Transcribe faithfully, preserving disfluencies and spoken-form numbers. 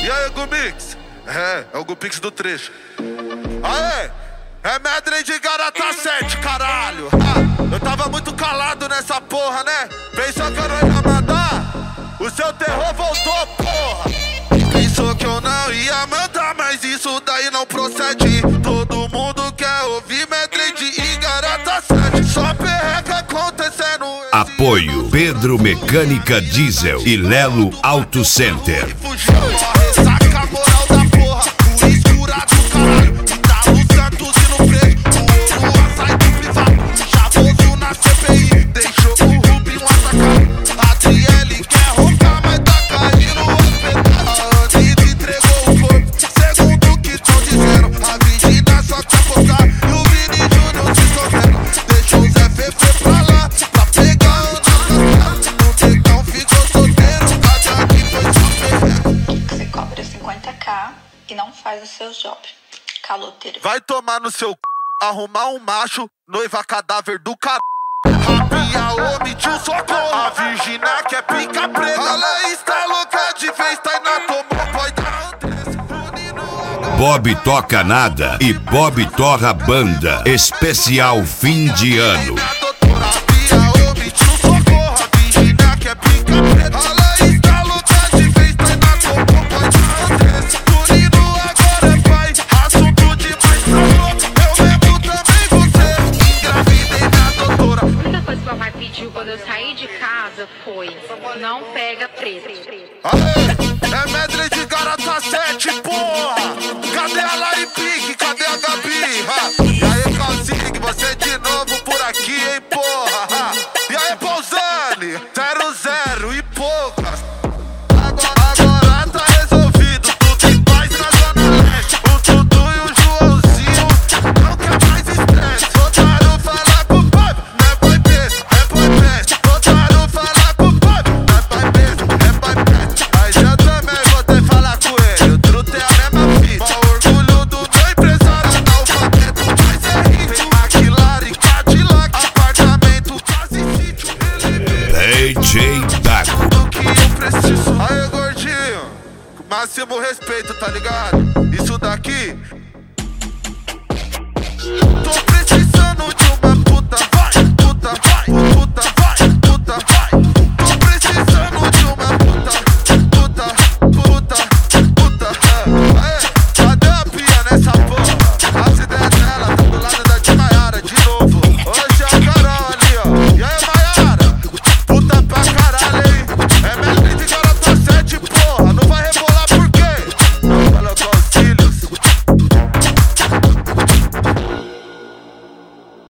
E aí, Gumix? É, é o Gupix do trecho. Aê! É medley de Garota sete, caralho. Ah, eu tava muito calado nessa porra, né? Pensou que eu não ia mandar? O seu terror voltou, porra. Pensou que eu não ia mandar, mas isso daí não procede. Todo mundo quer ouvir medley de Garota sete. Só perreca acontecendo. Apoio Pedro Mecânica Diesel e Lelo Auto Center. Fugiu, ressaca a moral da porra. O escura do caralho. Tá no Santos e no preto. O ouro açaí do privado. Chavoso na C P I. Deixou o Rubinho atacado. A Adriele quer roncar, mas tá caindo no hospital. A Anitta entregou o corpo. Segundo o que tão dizendo. A Virgínia só quer postar. E o Vini Júnior se sofrendo. Deixou o Zé Fefe pra lá. Pra pegar o nosso. O Tegão ficou solteiro. Cada aqui foi só ferrendo. Você cobra cinquenta k e não faz o seu job. Caloteiro. Vai tomar no seu c... arrumar um macho, noiva cadáver do car... Rabia, omitiu socorro. A Virgínia quer pica preta. Ela está louca de vez, tá na tomou, boy da Andressa. Bob Toca Nada e Bob Torra Banda. Especial fim de ano. Rabia, omitiu socorro. A Virgínia quer pica preta. Ela está louca de vez, tá na tomou, boy da Andressa. Bonino agora é pai, assunto demais tá louco. Eu mesmo também você, engravidei na doutora. A única coisa que o papai pediu quando eu saí de casa foi: não pega preto. Aê, é medley de Garota sete, porra. Cadê a Lari Pique? Cadê a Gabi? Ha? E aí, Calcig, você de novo por aqui, hein, porra? Ha? E aí, Pausani, zero zero e poucas. Agora, agora tá resolvido, tudo em paz na Zona Leste. O Dudu e o Joãozinho não quer mais estresse. Voltaram falar com o pai, não é pai besta, é pai besta. Voltaram falar com o pai, não é pai besta, é pai besta. Mas eu também voltei falar com ele, o truto é a mesma fita. O orgulho do meu empresário, analfabeto, mas é rico. McLaren, Cadillac, apartamento, quase sítio. D J Dago. Do que eu preciso. Aí, gordinho, máximo respeito, tá ligado? Isso daqui. Tô precisando de uma puta, vai, puta, vai, puta, vai, puta, vai.